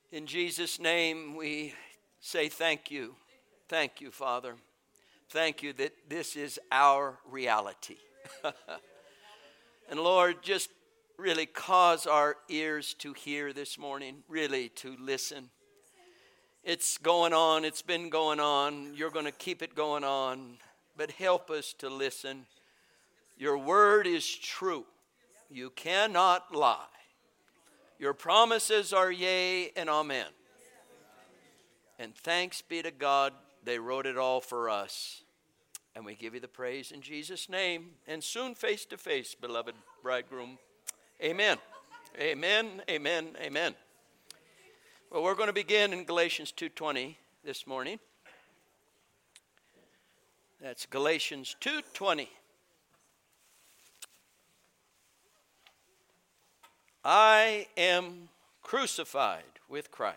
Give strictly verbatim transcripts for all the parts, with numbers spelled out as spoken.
In Jesus' name, we say thank you. Thank you, Father. Thank you that this is our reality. And Lord, just really cause our ears to hear this morning, really to listen. It's going on. It's been going on. You're going to keep it going on. But help us to listen. Your word is true. You cannot lie. Your promises are yea and amen. And thanks be to God, they wrote it all for us. And we give you the praise in Jesus' name. And soon face to face, beloved bridegroom. Amen. Amen, amen, amen. Well, we're going to begin in Galatians two twenty this morning. That's Galatians two twenty. I am crucified with Christ.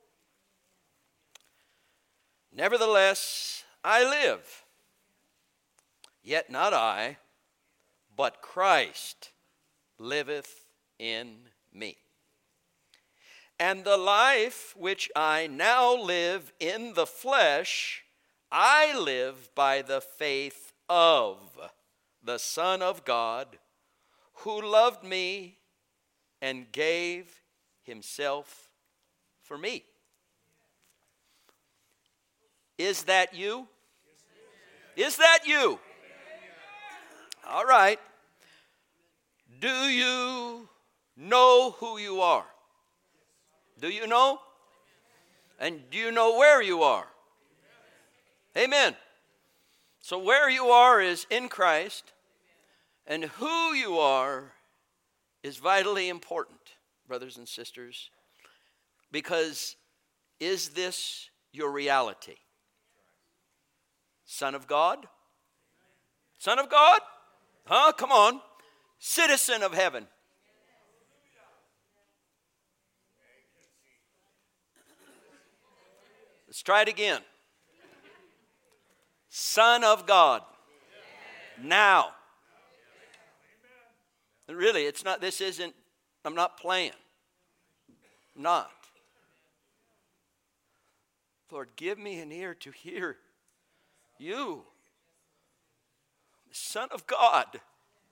Nevertheless, I live. Yet not I, but Christ liveth in me. And the life which I now live in the flesh, I live by the faith of the Son of God, who loved me and gave himself for me. Is that you? Is that you? All right. Do you know who you are? Do you know? And do you know where you are? Amen. So where you are is in Christ, and who you are is vitally important, brothers and sisters, because is this your reality? Son of God? Son of God? Huh? Come on. Citizen of heaven. Let's try it again. Son of God. Now. Really, it's not, this isn't, I'm not playing. I'm not. Lord, give me an ear to hear you, the Son of God.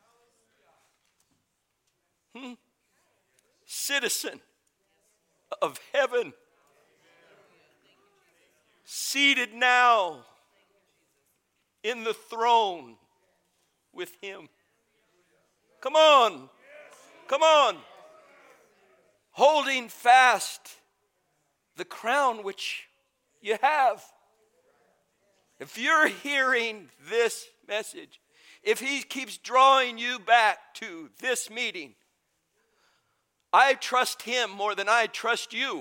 Hmm? Citizen of heaven. Seated now in the throne with him. Come on. Come on. Holding fast the crown which you have. If you're hearing this message, if he keeps drawing you back to this meeting, I trust him more than I trust you.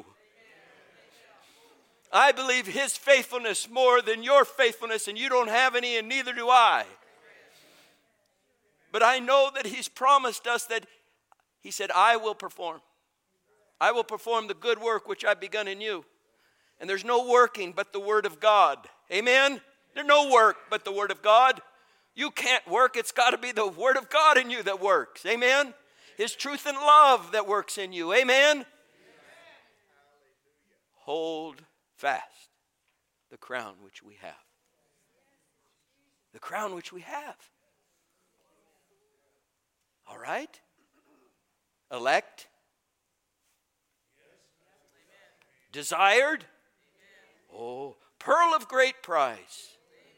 I believe his faithfulness more than your faithfulness, and you don't have any, and neither do I. But I know that he's promised us that he said, I will perform. I will perform the good work which I've begun in you. And there's no working but the word of God. Amen? There's no work but the word of God. You can't work. It's got to be the word of God in you that works. Amen? His truth and love that works in you. Amen? Hold fast the crown which we have. The crown which we have. All right? Elect. Desired. Oh, pearl of great price.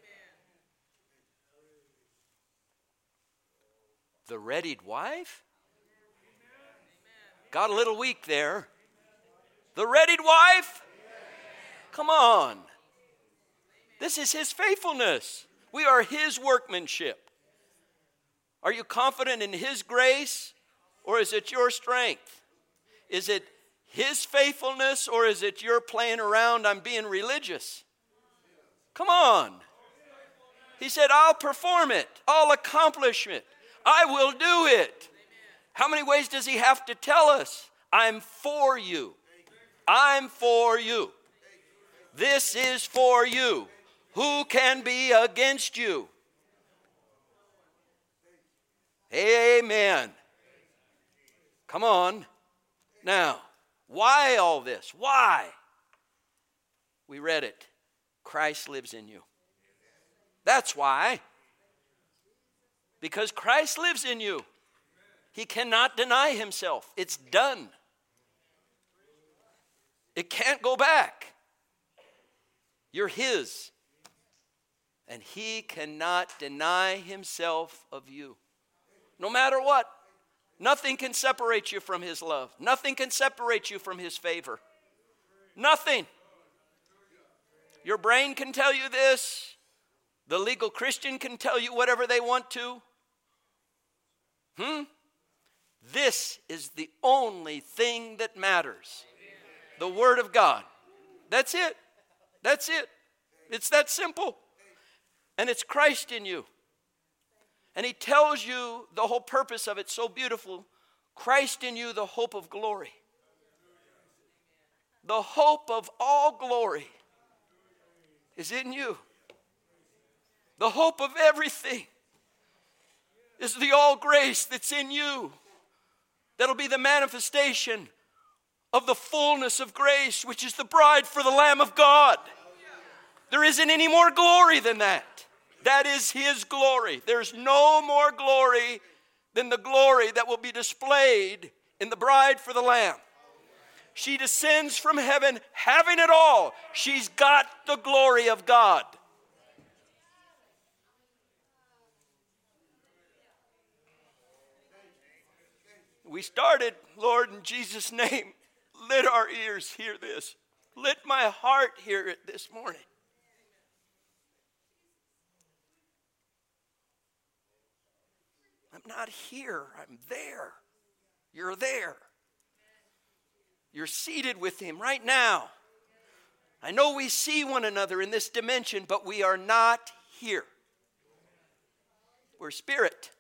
The readied wife. Got a little weak there. The readied wife. Come on. This is his faithfulness. We are his workmanship. Are you confident in his grace, or is it your strength? Is it his faithfulness, or is it your playing around, I'm being religious? Come on. He said, I'll perform it. I'll accomplish it. I will do it. How many ways does he have to tell us? I'm for you. I'm for you. This is for you. Who can be against you? Amen. Come on. Now, Why all this? Why? We read it. Christ lives in you. That's why. Because Christ lives in you. He cannot deny himself. It's done. It can't go back. You're his. And he cannot deny himself of you. No matter what. Nothing can separate you from his love. Nothing can separate you from his favor. Nothing. Your brain can tell you this. The legal Christian can tell you whatever they want to. Hmm? This is the only thing that matters. The Word of God. That's it. That's it. It's that simple. And it's Christ in you. And he tells you the whole purpose of it so beautiful. Christ in you, the hope of glory. The hope of all glory is in you. The hope of everything is the all grace that's in you. That'll be the manifestation of the fullness of grace, which is the bride for the Lamb of God. There isn't any more glory than that. That is his glory. There's no more glory than the glory that will be displayed in the bride for the Lamb. She descends from heaven having it all. She's got the glory of God. We started, Lord, in Jesus' name, let our ears hear this. Let my heart hear it this morning. I'm not here, I'm there. You're there. You're seated with him right now. I know we see one another in this dimension, but we are not here. We're spirit.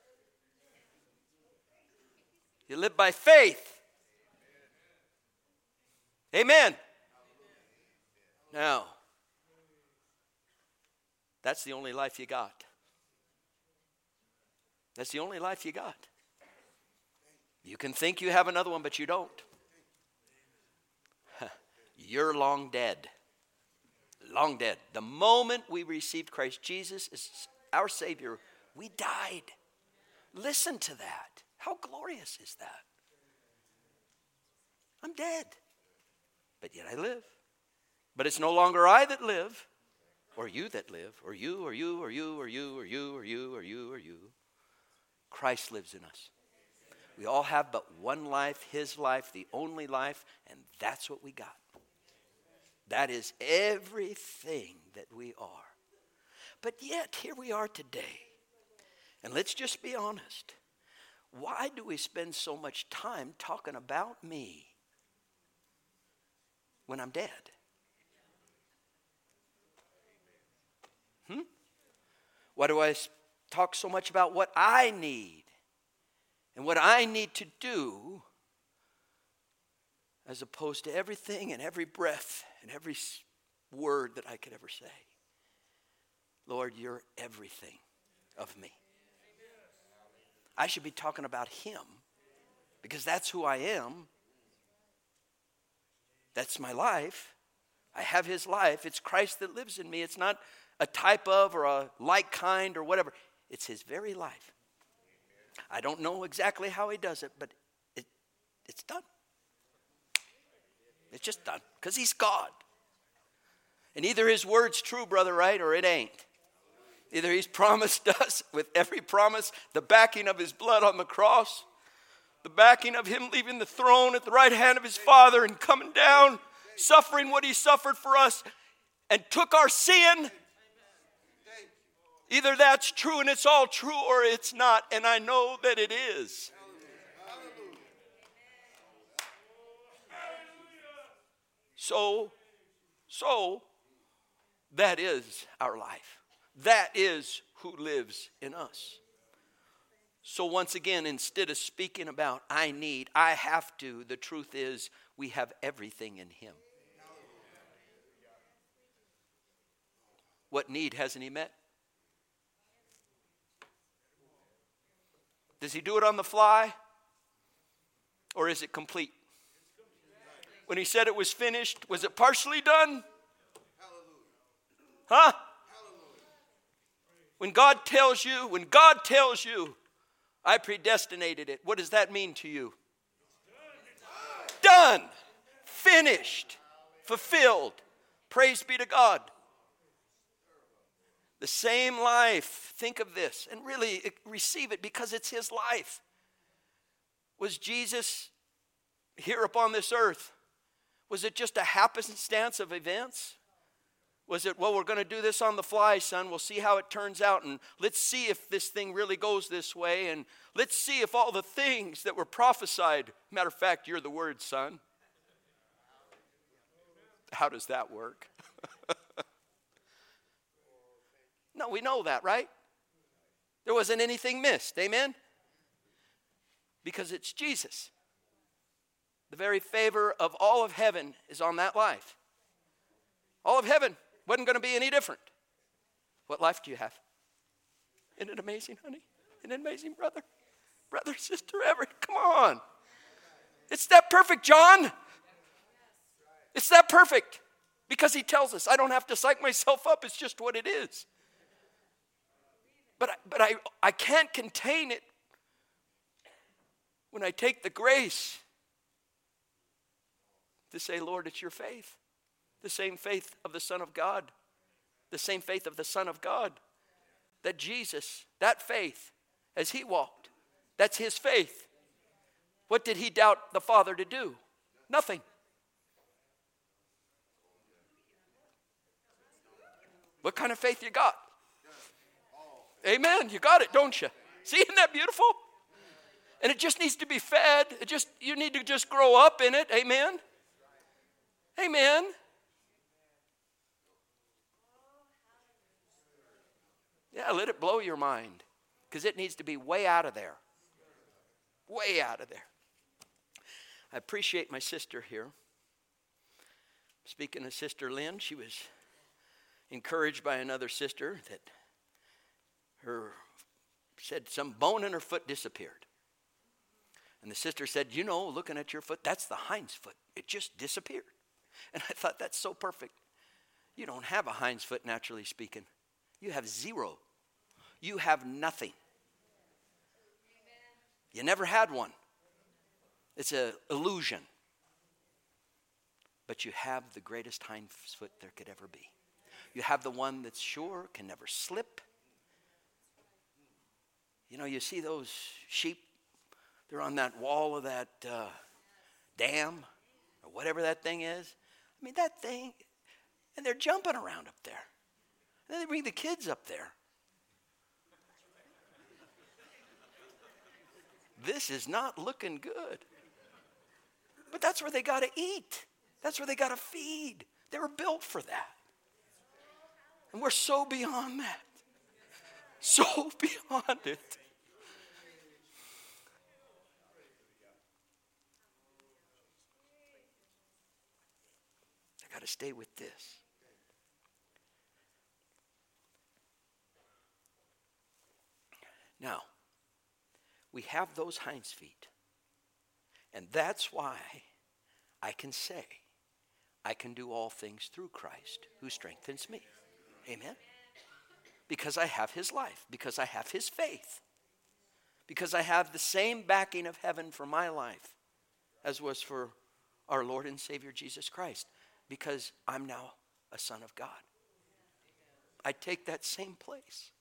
You live by faith. Amen. Now, that's the only life you got. That's the only life you got. You can think you have another one, but you don't. You're long dead. Long dead. The moment we received Christ Jesus as our Savior, we died. Listen to that. How glorious is that? I'm dead, but yet I live. But it's no longer I that live, or you that live, or you, or you, or you, or you, or you, or you, or you, or you. Christ lives in us. We all have but one life, his life, the only life, and that's what we got. That is everything that we are. But yet, here we are today. And let's just be honest. Why do we spend so much time talking about me when I'm dead? Hmm? Why do I talk so much about what I need and what I need to do as opposed to everything and every breath and every word that I could ever say? Lord, you're everything of me. I should be talking about him because that's who I am. That's my life. I have his life. It's Christ that lives in me. It's not a type of or a like kind or whatever. It's his very life. I don't know exactly how he does it, but it, it's done. It's just done because he's God. And either his word's true, brother, right, or it ain't. Either he's promised us with every promise, the backing of his blood on the cross, the backing of him leaving the throne at the right hand of his Father and coming down, suffering what he suffered for us and took our sin. Either that's true and it's all true or it's not, and I know that it is. So, so, that is our life. That is who lives in us. So once again, instead of speaking about I need, I have to, the truth is we have everything in him. What need hasn't he met? Does he do it on the fly? Or is it complete? When he said it was finished, was it partially done? Huh? When God tells you, when God tells you, I predestinated it, what does that mean to you? Done. Finished. Fulfilled. Praise be to God. The same life, think of this, and really receive it because it's his life. Was Jesus here upon this earth? Was it just a happenstance of events? Was it, well, we're going to do this on the fly, son. We'll see how it turns out. And let's see if this thing really goes this way. And let's see if all the things that were prophesied. Matter of fact, you're the word, son. How does that work? No, we know that, right? There wasn't anything missed. Amen? Because it's Jesus. The very favor of all of heaven is on that life. All of heaven wasn't going to be any different. What life do you have? Isn't it amazing, honey? Isn't it amazing, brother? Brother, sister, Everett, come on. It's that perfect, John. It's that perfect. Because he tells us, I don't have to psych myself up. It's just what it is. But, I, but I, I can't contain it when I take the grace to say, Lord, it's your faith. The same faith of the Son of God. The same faith of the Son of God. That Jesus, that faith, as he walked, that's his faith. What did he doubt the Father to do? Nothing. What kind of faith you got? Amen. You got it, don't you? See, isn't that beautiful? And it just needs to be fed. It just you need to just grow up in it. Amen. Amen. Yeah, let it blow your mind. Because it needs to be way out of there. Way out of there. I appreciate my sister here. Speaking of Sister Lynn, she was encouraged by another sister that her said some bone in her foot disappeared. And the sister said, you know, looking at your foot, that's the hind's foot. It just disappeared. And I thought, that's so perfect. You don't have a hind's foot, naturally speaking. You have zero. You have nothing. You never had one. It's an illusion. But you have the greatest hind foot there could ever be. You have the one that's sure, can never slip. You know, you see those sheep, they're on that wall of that uh, dam, or whatever that thing is. I mean, that thing, and they're jumping around up there. And then they bring the kids up there. This is not looking good. But that's where they got to eat. That's where they got to feed. They were built for that. And we're so beyond that. So beyond it. I got to stay with this. Now, we have those hinds feet. And that's why I can say, I can do all things through Christ who strengthens me. Amen? Because I have his life. Because I have his faith. Because I have the same backing of heaven for my life as was for our Lord and Savior Jesus Christ. Because I'm now a son of God. I take that same place.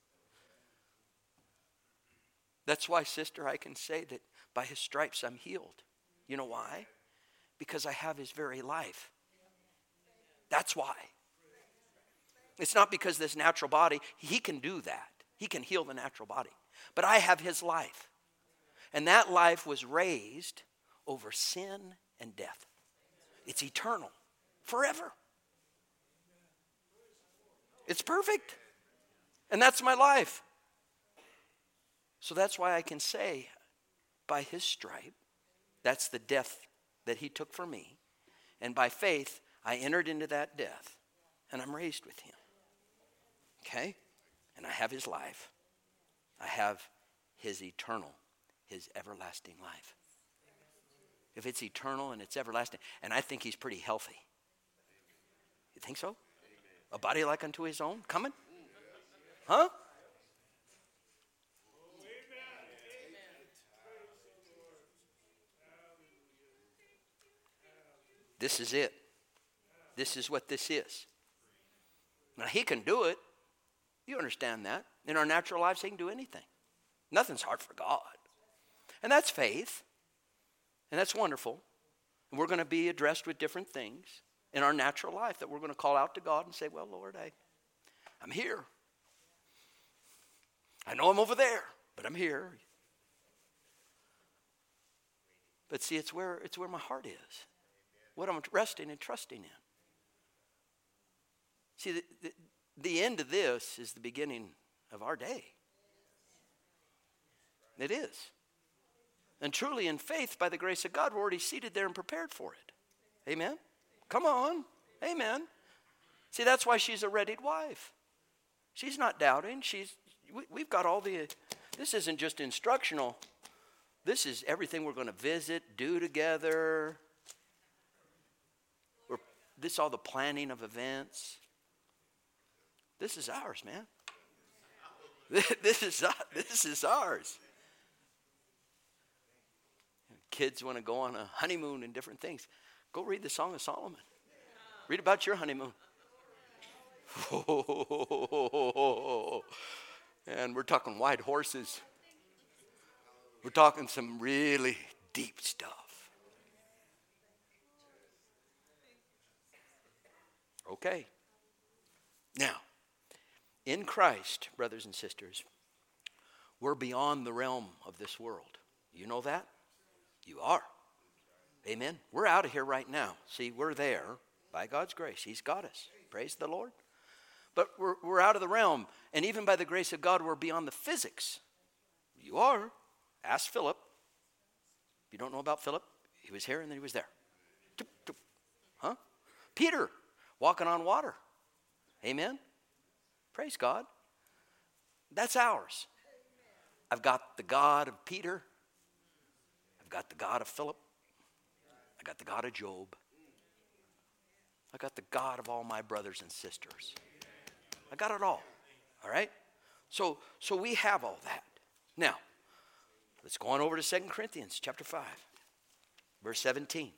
That's why, sister, I can say that by his stripes I'm healed. You know why? Because I have his very life. That's why. It's not because this natural body, he can do that. He can heal the natural body. But I have his life. And that life was raised over sin and death. It's eternal. Forever. It's perfect. And that's my life. So that's why I can say, by his stripe, that's the death that he took for me. And by faith, I entered into that death. And I'm raised with him. Okay? And I have his life. I have his eternal, his everlasting life. if it's eternal and it's everlasting. And I think he's pretty healthy. You think so? A body like unto his own coming? Huh? This is it. This is what this is. Now, he can do it. You understand that. In our natural lives, he can do anything. Nothing's hard for God. And that's faith. And that's wonderful. And we're going to be addressed with different things in our natural life that we're going to call out to God and say, well, Lord, I, I'm here. I know I'm over there, but I'm here. But see, it's where, it's where my heart is. What I'm resting and trusting in. See, the, the, the end of this is the beginning of our day. It is. And truly in faith, by the grace of God, we're already seated there and prepared for it. Amen? Come on. Amen. See, that's why she's a readied wife. She's not doubting. She's. We, we've got all the, this isn't just instructional. This is everything we're going to visit, do together. We're, this is all the planning of events. This is ours, man. This is, this is ours. Kids want to go on a honeymoon and different things. Go read the Song of Solomon. Read about your honeymoon. And we're talking white horses. We're talking some really deep stuff. Okay. Now, in Christ, brothers and sisters, we're beyond the realm of this world. You know that? You are. Amen. We're out of here right now. See, we're there by God's grace. He's got us. Praise the Lord. But we're, we're out of the realm. And even by the grace of God, we're beyond the physics. You are. Ask Philip. If you don't know about Philip, he was here and then he was there. Huh? Peter, walking on water. Amen. Praise God. That's ours. I've got the God of Peter. I've got the God of Philip. I got the God of Job. I got the God of all my brothers and sisters. I got it all. All right? So, so we have all that. Now, let's go on over to Second Corinthians chapter five, verse seventeen.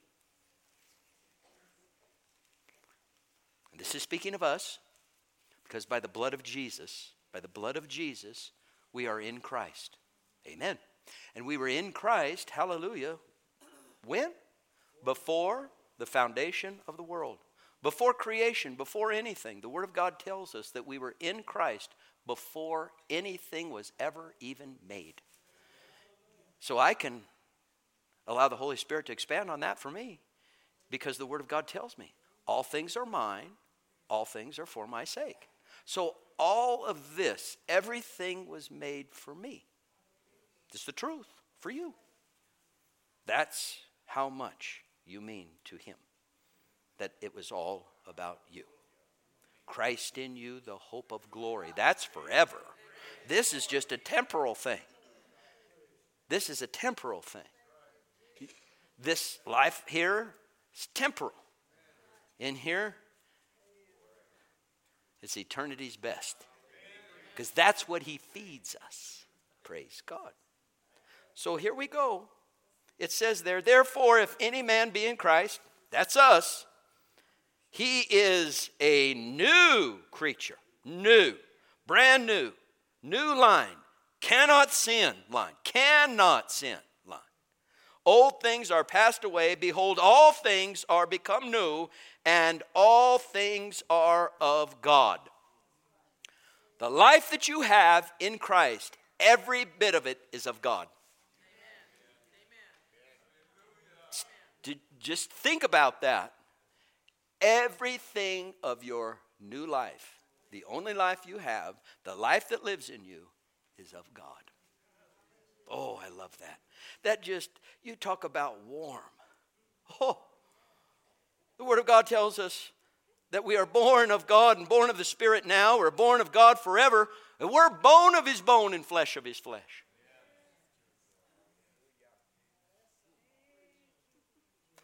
And this is speaking of us, because by the blood of Jesus, by the blood of Jesus, we are in Christ. Amen. And we were in Christ, hallelujah, when? Before the foundation of the world. Before creation, before anything. The Word of God tells us that we were in Christ before anything was ever even made. So I can allow the Holy Spirit to expand on that for me, because the Word of God tells me all things are mine, all things are for my sake. So all of this, everything was made for me. It's the truth for you. That's how much you mean to him, that it was all about you. Christ in you, the hope of glory. That's forever. This is just a temporal thing. This is a temporal thing. This life here is temporal. In here, it's eternity's best. Because that's what he feeds us. Praise God. So here we go. It says there, therefore, if any man be in Christ, that's us, he is a new creature. New. Brand new. New line. Cannot sin line. Cannot sin line. Old things are passed away. Behold, all things are become new, and all things are of God. The life that you have in Christ, every bit of it is of God. Just think about that. Everything of your new life, the only life you have, the life that lives in you, is of God. Oh, I love that. That just, you talk about warm. Oh, the Word of God tells us that we are born of God and born of the Spirit now. We're born of God forever. And we're bone of his bone and flesh of his flesh.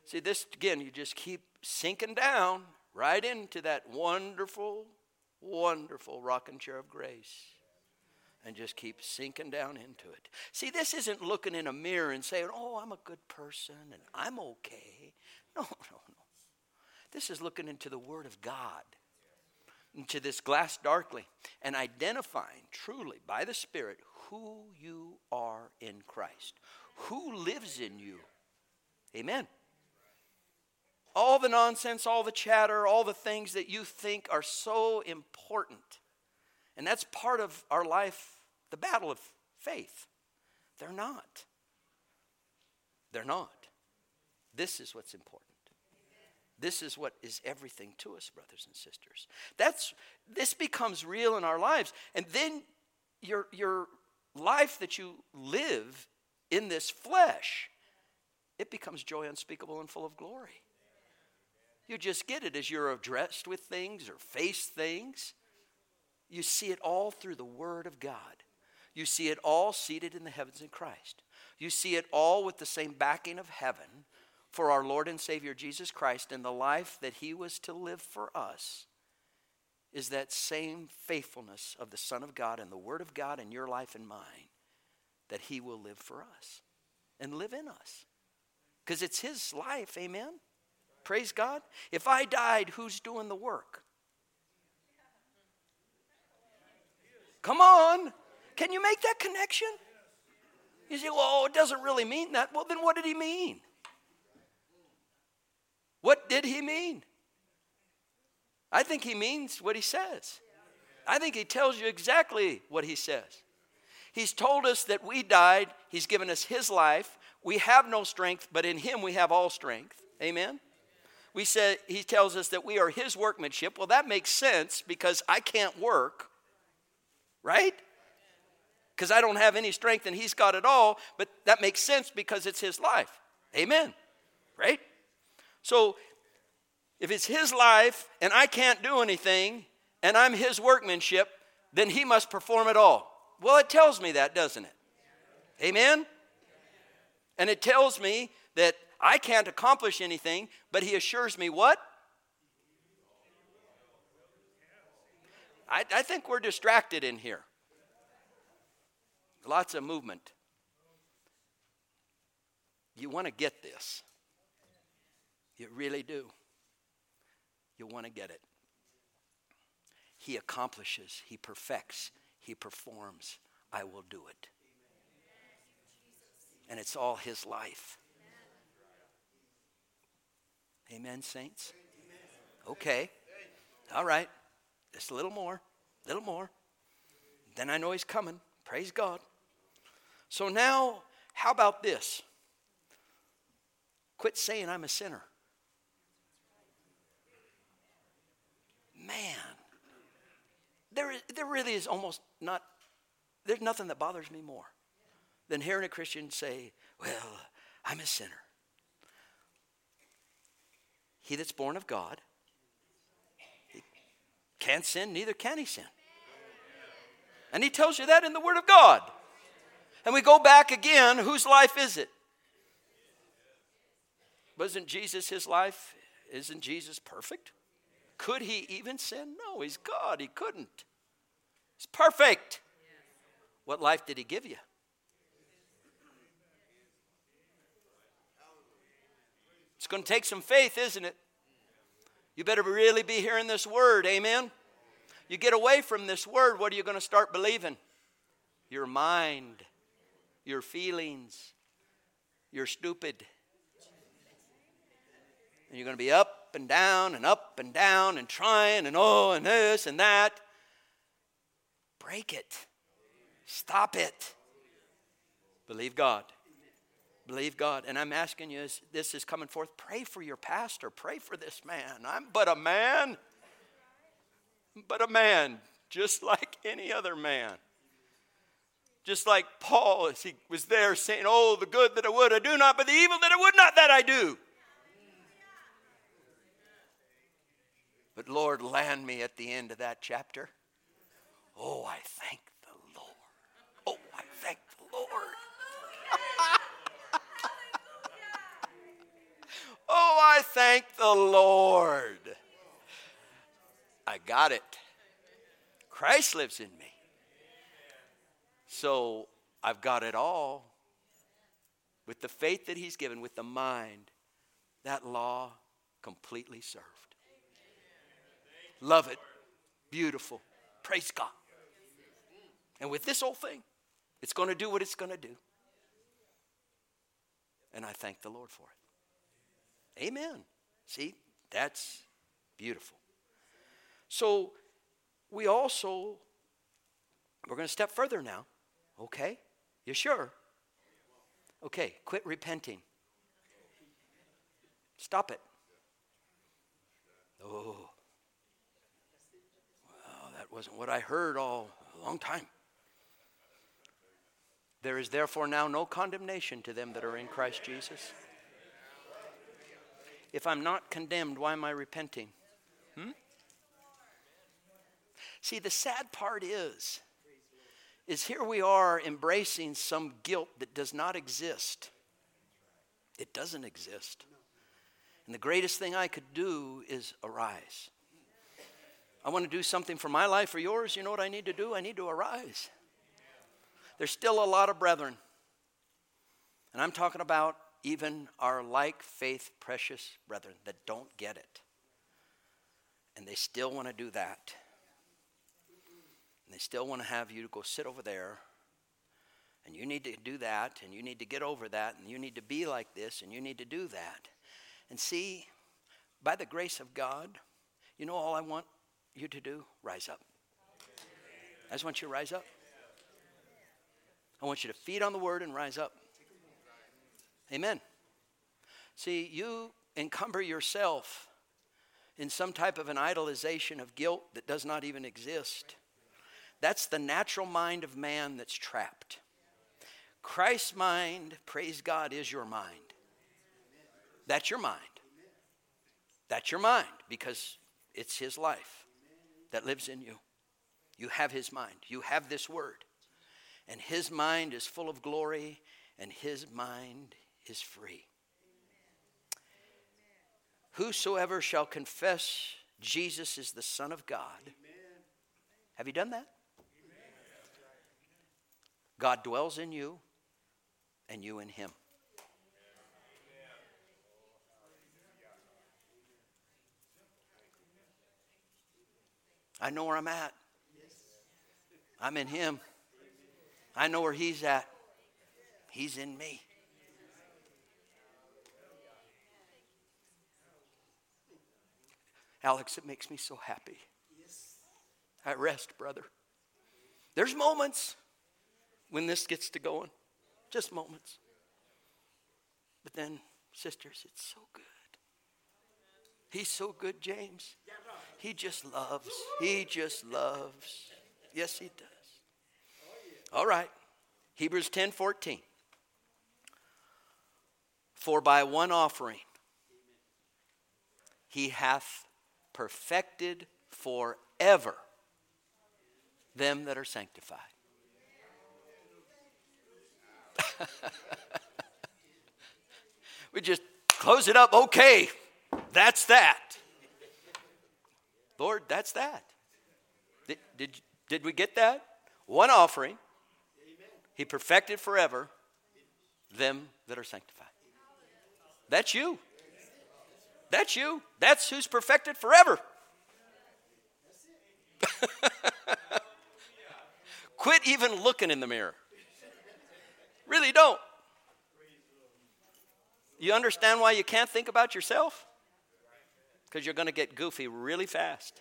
See, this, again, you just keep sinking down right into that wonderful, wonderful rocking chair of grace. And just keep sinking down into it. See, this isn't looking in a mirror and saying, oh, I'm a good person and I'm okay. No, no, no. This is looking into the Word of God, into this glass darkly, and identifying truly by the Spirit who you are in Christ, who lives in you. Amen. All the nonsense, all the chatter, all the things that you think are so important. And that's part of our life, the battle of faith. They're not. They're not. This is what's important. This is what is everything to us, brothers and sisters. That's this becomes real in our lives. And then your, your life that you live in this flesh, it becomes joy unspeakable and full of glory. You just get it as you're addressed with things or face things. You see it all through the Word of God. You see it all seated in the heavens in Christ. You see it all with the same backing of heaven for our Lord and Savior Jesus Christ, and the life that He was to live for us is that same faithfulness of the Son of God and the Word of God in your life and mine, that He will live for us and live in us. Because it's His life, amen? Praise God. If I died, who's doing the work? Come on. Can you make that connection? You say, well, it doesn't really mean that. Well, then what did He mean? What did He mean? I think He means what He says. I think He tells you exactly what He says. He's told us that we died. He's given us His life. We have no strength, but in Him we have all strength. Amen? We said, He tells us that we are His workmanship. Well, that makes sense because I can't work. Right? Because I don't have any strength and He's got it all. But that makes sense because it's His life. Amen? Right? So, if it's His life and I can't do anything and I'm His workmanship, then He must perform it all. Well, it tells me that, doesn't it? Amen? And it tells me that I can't accomplish anything, but He assures me what? I, I think we're distracted in here. Lots of movement. You want to get this. You really do. You want to get it. He accomplishes, He perfects, He performs. I will do it. And it's all His life. Amen, saints? Okay. All right. Just a little more. A little more. Then I know He's coming. Praise God. So now, how about this? Quit saying I'm a sinner. Man, there, is, there really is almost not, there's nothing that bothers me more than hearing a Christian say, well, I'm a sinner. He that's born of God, he can't sin, neither can he sin. And he tells you that in the Word of God. And we go back again, whose life is it? Wasn't Jesus His life? Isn't Jesus perfect? Could He even sin? No, He's God. He couldn't. He's perfect. What life did He give you? It's going to take some faith, isn't it? You better really be hearing this word, amen? You get away from this word, what are you going to start believing? Your mind, your feelings, you're stupid. And you're going to be up and down and up and down and trying and oh and this and that. Break it. Stop it. Believe God. Believe God. And I'm asking you as this is coming forth, pray for your pastor. Pray for this man. I'm but a man. But a man. Just like any other man. Just like Paul as he was there saying, oh, the good that I would I do not, but the evil that I would not, that I do. But Lord, land me at the end of that chapter. Oh, I thank the Lord. Oh, I thank the Lord. Oh, thank the Lord. I got it. Christ lives in me. So I've got it all. With the faith that he's given, with the mind, that law completely served. Love it. Beautiful. Praise God. And with this whole thing, it's going to do what it's going to do. And I thank the Lord for it. Amen. See, that's beautiful. So we also, we're going to step further now. Okay? You sure? Okay, quit repenting. Stop it. Oh. Well, that wasn't what I heard all a long time. There is therefore now no condemnation to them that are in Christ Jesus. If I'm not condemned, why am I repenting? Hmm? See, the sad part is, is here we are embracing some guilt that does not exist. It doesn't exist. And the greatest thing I could do is arise. I want to do something for my life or yours. You know what I need to do? I need to arise. There's still a lot of brethren. And I'm talking about even our like faith precious brethren that don't get it. And they still want to do that. And they still want to have you to go sit over there. And you need to do that. And you need to get over that. And you need to be like this. And you need to do that. And see, by the grace of God, you know all I want you to do? Rise up. I just want you to rise up. I want you to feed on the word and rise up. Amen. See, you encumber yourself in some type of an idolization of guilt that does not even exist. That's the natural mind of man that's trapped. Christ's mind, praise God, is your mind. That's your mind. That's your mind because it's his life that lives in you. You have his mind. You have this word. And his mind is full of glory and his mind is free. Whosoever shall confess Jesus is the Son of God. Amen. Have you done that? Amen. God dwells in you and you in him. I know where I'm at. I'm in him. I know where he's at. He's in me. Alex, it makes me so happy. I rest, brother. There's moments when this gets to going. Just moments. But then, sisters, it's so good. He's so good, James. He just loves. He just loves. Yes, he does. All right. Hebrews ten fourteen. For by one offering he hath perfected forever them that are sanctified. We just close it up. Okay, that's that. Lord, that's that. Did, did, did we get that? One offering. He perfected forever them that are sanctified. That's you. That's you. That's who's perfected forever. Quit even looking in the mirror. Really don't. You understand why you can't think about yourself? Because you're going to get goofy really fast.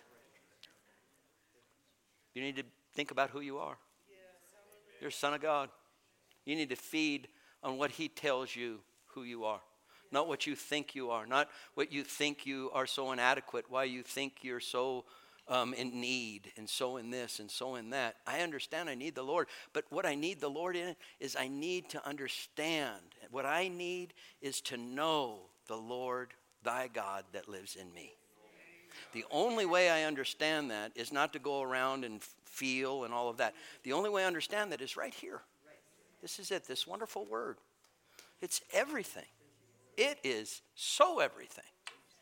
You need to think about who you are. You're a son of God. You need to feed on what he tells you who you are. Not what you think you are. Not what you think you are so inadequate. Why you think you're so um, in need. And so in this and so in that. I understand I need the Lord. But what I need the Lord in is I need to understand. What I need is to know the Lord thy God that lives in me. The only way I understand that is not to go around and feel and all of that. The only way I understand that is right here. This is it, this wonderful word. It's everything. It is so everything.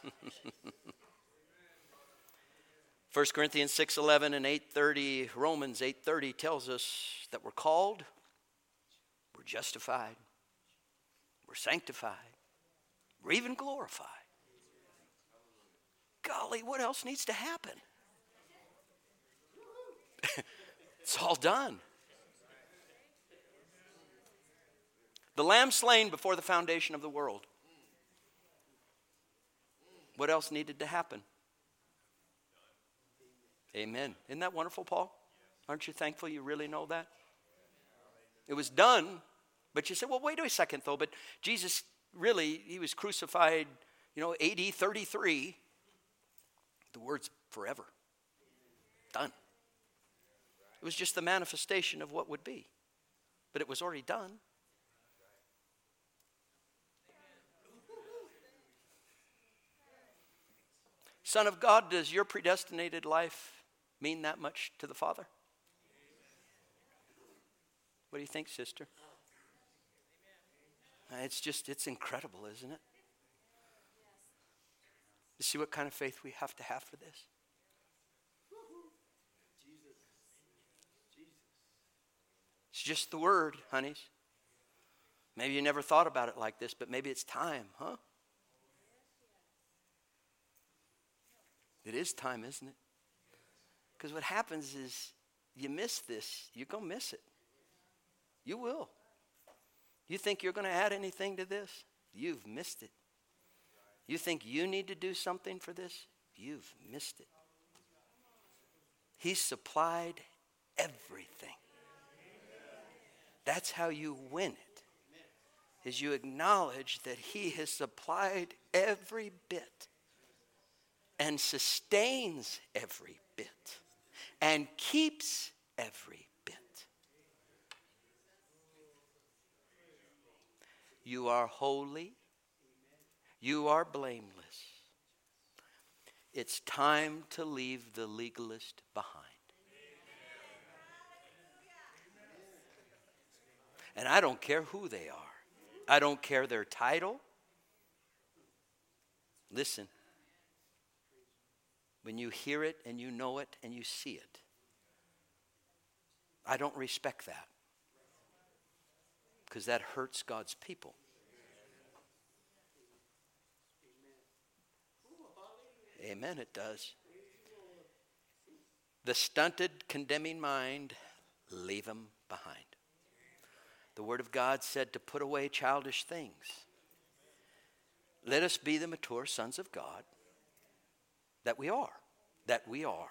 First Corinthians six eleven and eight thirty, Romans eight thirty tells us that we're called, we're justified, we're sanctified, we're even glorified. Golly, what else needs to happen? It's all done. The lamb slain before the foundation of the world. What else needed to happen? Amen. Isn't that wonderful, Paul? Aren't you thankful you really know that? It was done, but you said, well, wait a second, though. But Jesus, really, he was crucified, you know, A D thirty-three. The word's forever. Done. It was just the manifestation of what would be. But it was already done. Son of God, does your predestinated life mean that much to the Father? What do you think, sister? It's just, it's incredible, isn't it? You see what kind of faith we have to have for this? It's just the word, honeys. Maybe you never thought about it like this, but maybe it's time, huh? It is time, isn't it? Because what happens is you miss this, you're going to miss it. You will. You think you're going to add anything to this? You've missed it. You think you need to do something for this? You've missed it. He supplied everything. That's how you win it, is you acknowledge that he has supplied every bit and sustains every bit and keeps every bit. You are holy. You are blameless. It's time to leave the legalist behind. And I don't care who they are. I don't care their title. Listen. When you hear it and you know it and you see it, I don't respect that. Because that hurts God's people. Amen, it does. The stunted, condemning mind, leave them behind. The Word of God said to put away childish things. Let us be the mature sons of God that we are. That we are.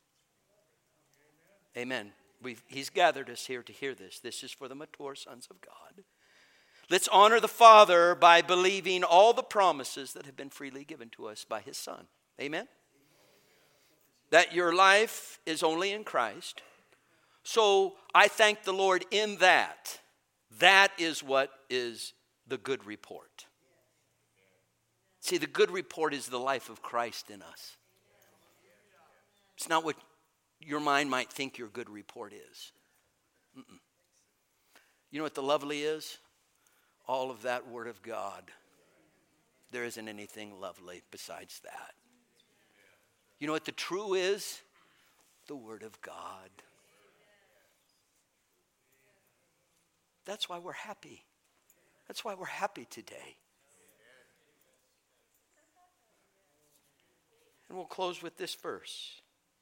Amen. We've, he's gathered us here to hear this. This is for the mature sons of God. Let's honor the Father by believing all the promises that have been freely given to us by His Son. Amen? That your life is only in Christ. So I thank the Lord in that. That is what is the good report. See, the good report is the life of Christ in us. It's not what your mind might think your good report is. Mm-mm. You know what the lovely is? All of that Word of God. There isn't anything lovely besides that. You know what the true is? The Word of God. That's why we're happy. That's why we're happy today. And we'll close with this verse.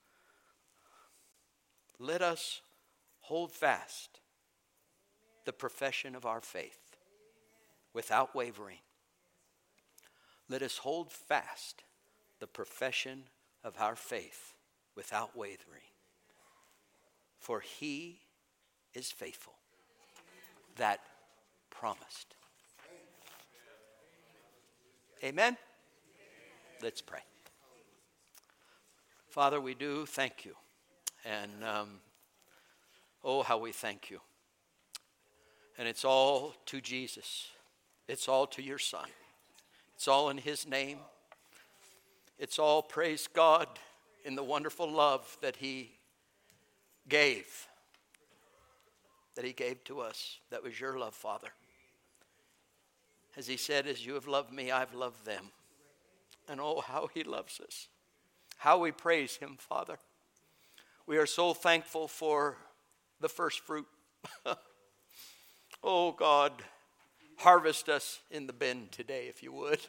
Let us hold fast the profession of our faith without wavering. Let us hold fast the profession of our faith without wavering. For He is faithful that promised. Amen? Let's pray. Father, we do thank you. And um, oh, how we thank you. And it's all to Jesus. It's all to your Son. It's all in His name. It's all, praise God, in the wonderful love that He gave. That He gave to us. That was your love, Father. As He said, as you have loved me, I've loved them. And oh, how he loves us. How we praise him, Father. We are so thankful for the first fruit. Oh, God, harvest us in the bin today, if you would.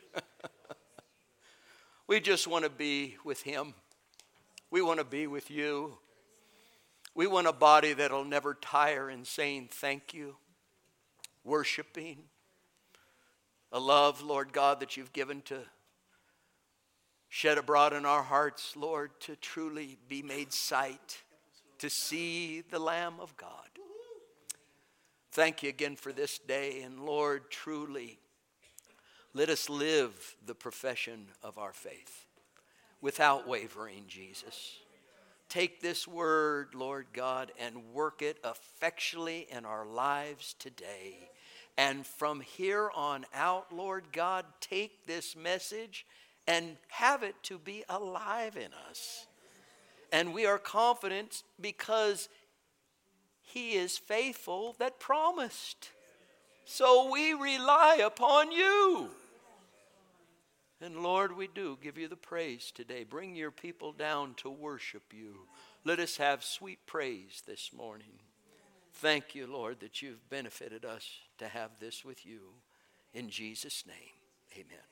We just want to be with him. We want to be with you. We want a body that'll never tire in saying thank you, worshiping, a love, Lord God, that you've given to shed abroad in our hearts, Lord, to truly be made sight, to see the Lamb of God. Thank you again for this day, and Lord, truly, let us live the profession of our faith without wavering, Jesus. Take this word, Lord God, and work it effectually in our lives today. And from here on out, Lord God, take this message and have it to be alive in us. And we are confident because he is faithful that promised. So we rely upon you. And Lord, we do give you the praise today. Bring your people down to worship you. Let us have sweet praise this morning. Thank you, Lord, that you've benefited us to have this with you. In Jesus' name, amen.